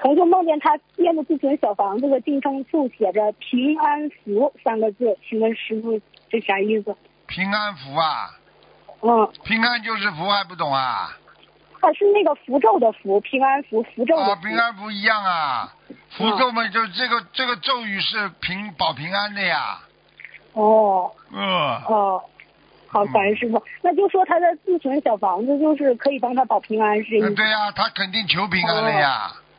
同修梦见他念的自存小房子的经常处写着平安符3个字，请问师傅这啥意思？ 平安符啊？平安就是符，还不懂啊？ 它是那个符咒的符，平安符，符咒的符。 啊，平安符一样啊，符咒嘛，就这个咒语是保平安的呀。 好，感恩师傅。那就说他的自存小房子就是可以帮他保平安，是意思？ 对呀，他肯定求平安了呀。